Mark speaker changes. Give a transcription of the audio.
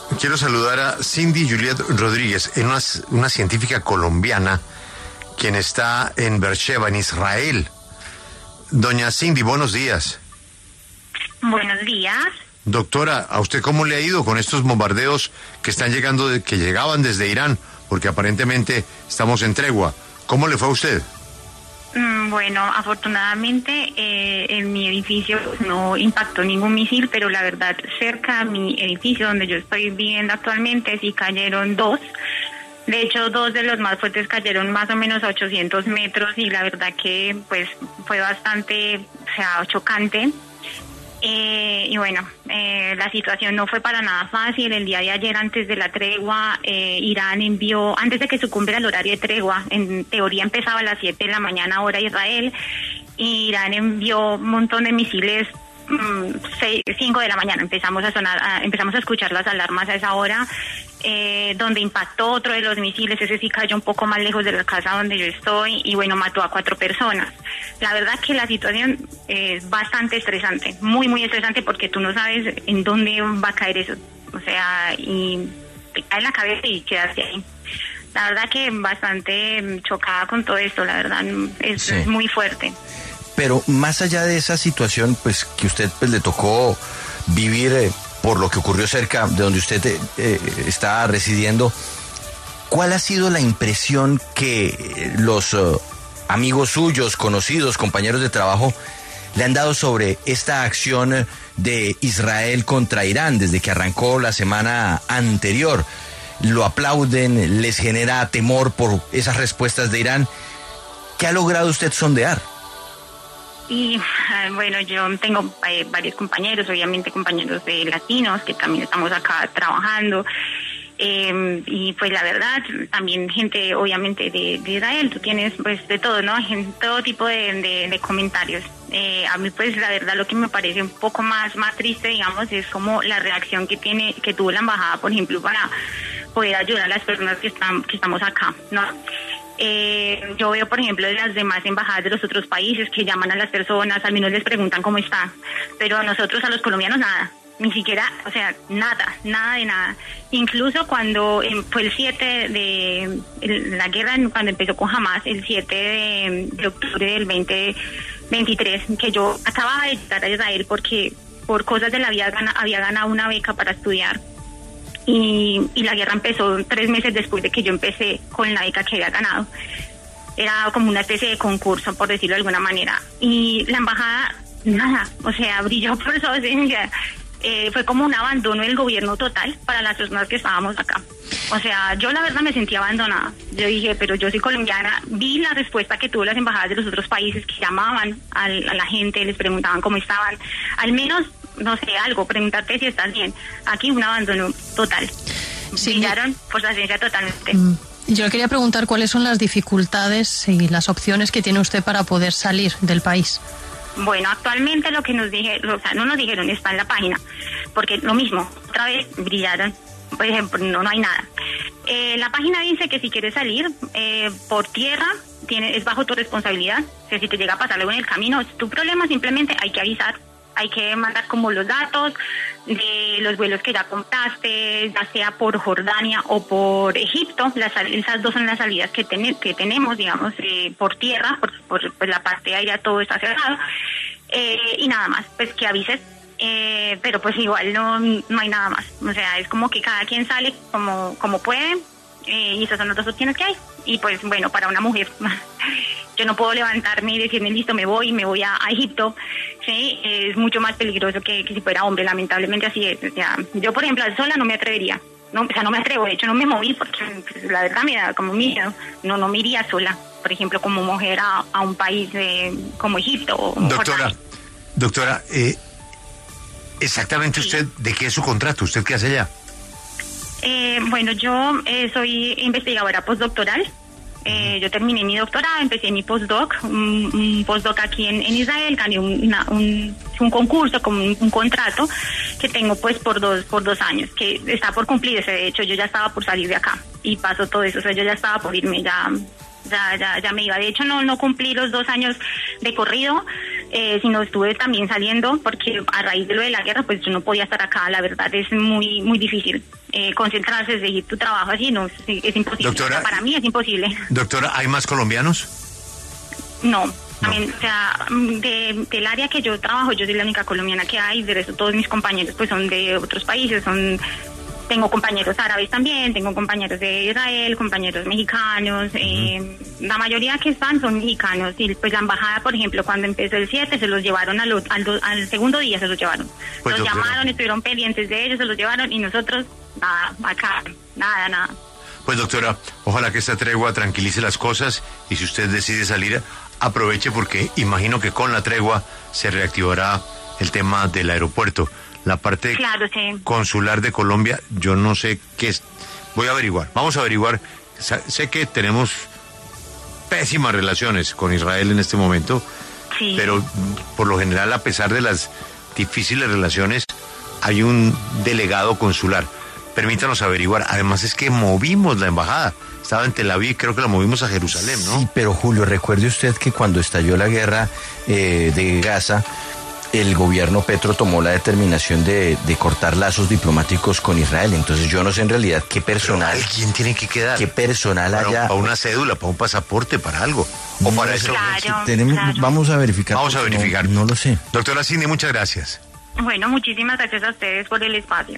Speaker 1: quiero saludar a Cindy Juliet Rodríguez, una científica colombiana, quien está en Beersheba, en Israel. Doña Cindy, buenos días.
Speaker 2: Buenos días.
Speaker 1: Doctora, ¿a usted cómo le ha ido con estos bombardeos que están llegando, que llegaban desde Irán? Porque aparentemente estamos en tregua. ¿Cómo le fue a usted?
Speaker 2: Bueno, afortunadamente en mi edificio no impactó ningún misil, pero la verdad cerca a mi edificio donde yo estoy viviendo actualmente sí cayeron dos. De hecho, dos de los más fuertes cayeron más o menos a 800 metros y la verdad que pues fue bastante, chocante. Y bueno, la situación no fue para nada fácil. El día de ayer, antes de la tregua, Irán envió, antes de que sucumbiera el horario de tregua, en teoría empezaba a las 7 de la mañana hora Israel, y Irán envió un montón de misiles. 5 de la mañana empezamos a escuchar las alarmas a esa hora, donde impactó otro de los misiles. Ese sí cayó un poco más lejos de la casa donde yo estoy y bueno, mató a 4 personas. La verdad que la situación es bastante estresante, muy muy estresante, porque tú no sabes en dónde va a caer eso, o sea, y te cae en la cabeza y quedaste ahí. La verdad que bastante chocada con todo esto, la verdad es muy fuerte.
Speaker 3: Pero más allá de esa situación, pues que usted pues le tocó vivir por lo que ocurrió cerca de donde usted está residiendo, ¿cuál ha sido la impresión que los amigos suyos, conocidos, compañeros de trabajo le han dado sobre esta acción de Israel contra Irán desde que arrancó la semana anterior? ¿Lo aplauden? ¿Les genera temor por esas respuestas de Irán? ¿Qué ha logrado usted sondear?
Speaker 2: Y bueno, yo tengo varios compañeros, obviamente compañeros latinos que también estamos acá trabajando, y pues la verdad también gente obviamente de Israel. Tú tienes pues de todo, ¿no? Todo tipo de comentarios. A mí pues la verdad lo que me parece un poco más triste, digamos, es como la reacción que tuvo la embajada, por ejemplo, para poder ayudar a las personas que estamos acá, ¿no? Yo veo, por ejemplo, de las demás embajadas de los otros países que llaman a las personas, al menos les preguntan cómo están, pero a nosotros, a los colombianos, nada, ni siquiera, o sea, nada de nada. Incluso cuando fue el 7 de la guerra, cuando empezó con Hamas, el 7 de octubre del 2023, que yo acababa de llegar a Israel porque por cosas de la vida había ganado una beca para estudiar. Y la guerra empezó 3 meses después de que yo empecé con la beca que había ganado. Era como una especie de concurso, por decirlo de alguna manera. Y la embajada, nada, o sea, brilló por su ausencia. Fue como un abandono del gobierno total para las personas que estábamos acá. O sea, yo la verdad me sentí abandonada. Yo dije, pero yo soy colombiana. Vi la respuesta que tuvo las embajadas de los otros países, que llamaban a la gente, les preguntaban cómo estaban. Al menos, no sé, algo, preguntarte si estás bien. Aquí un abandono total. Sí. Brillaron por su ausencia totalmente.
Speaker 4: Yo le quería preguntar cuáles son las dificultades y las opciones que tiene usted para poder salir del país.
Speaker 2: Bueno, actualmente lo que nos dijeron, o sea, no nos dijeron, está en la página, porque lo mismo, otra vez brillaron, por ejemplo, no hay nada. La página dice que si quieres salir por tierra, es bajo tu responsabilidad. O sea, si te llega a pasar algo en el camino, es tu problema, simplemente hay que avisar. Hay que mandar como los datos de los vuelos que ya compraste, ya sea por Jordania o por Egipto. Esas dos son las salidas que tenemos, digamos, por tierra, por la parte aérea todo está cerrado. Y nada más, pues que avises. Pero pues igual no hay nada más. O sea, es como que cada quien sale como puede. Y esas son las dos opciones que hay. Y pues bueno, para una mujer, yo no puedo levantarme y decirme listo, me voy a Egipto, sí, es mucho más peligroso que si fuera hombre, lamentablemente así es. O sea, yo por ejemplo sola no me atrevería, no me atrevo, de hecho no me moví porque pues, la verdad me da como miedo, no me iría sola, por ejemplo como mujer a un país como Egipto o
Speaker 1: Doctora, exactamente usted, ¿de qué es su contrato? ¿Usted qué hace allá?
Speaker 2: Bueno, yo soy investigadora postdoctoral. Yo terminé mi doctorado, empecé mi postdoc, un postdoc aquí en Israel, gané un concurso, como un contrato que tengo pues por dos años, que está por cumplirse. De hecho, yo ya estaba por salir de acá y pasó todo eso, o sea, yo ya estaba por irme, ya me iba. De hecho, no cumplí los 2 años de corrido, sino estuve también saliendo porque a raíz de lo de la guerra pues yo no podía estar acá, la verdad es muy muy difícil concentrarse, seguir tu trabajo así, no, es imposible.
Speaker 1: Doctora,
Speaker 2: o sea, para mí es imposible.
Speaker 1: Doctora, ¿hay más colombianos?
Speaker 2: No. También, o sea, del área que yo trabajo, yo soy la única colombiana que hay, de resto todos mis compañeros pues son de otros países, tengo compañeros árabes también, tengo compañeros de Israel, compañeros mexicanos, la mayoría que están son mexicanos, y pues la embajada, por ejemplo, cuando empezó el 7, se los llevaron al segundo día, se los llevaron.
Speaker 1: Pues,
Speaker 2: los llamaron, estuvieron pendientes de ellos, se los llevaron, y nosotros, nada, acá, nada.
Speaker 1: Pues doctora, ojalá que esta tregua tranquilice las cosas, y si usted decide salir, aproveche, porque imagino que con la tregua se reactivará el tema del aeropuerto. La parte consular de Colombia, yo no sé qué es. Voy a averiguar, vamos a averiguar. Sé que tenemos pésimas relaciones con Israel en este momento,
Speaker 2: sí,
Speaker 1: pero por lo general, a pesar de las difíciles relaciones, hay un delegado consular. Permítanos averiguar. Además es que movimos la embajada. Estaba en Tel Aviv, creo que la movimos a Jerusalén, ¿no?
Speaker 3: Sí, pero Julio, recuerde usted que cuando estalló la guerra de Gaza, el gobierno Petro tomó la determinación de cortar lazos diplomáticos con Israel. Entonces yo no sé en realidad qué personal...
Speaker 1: Pero ¿alguien tiene que quedar?
Speaker 3: ¿Qué personal haya?
Speaker 1: Para una cédula, para un pasaporte, para algo. O para eso.
Speaker 2: Claro.
Speaker 3: Vamos a verificar.
Speaker 1: Vamos a verificar.
Speaker 3: No lo sé.
Speaker 1: Doctora Cindy, muchas gracias.
Speaker 2: Bueno, muchísimas gracias a ustedes por el espacio.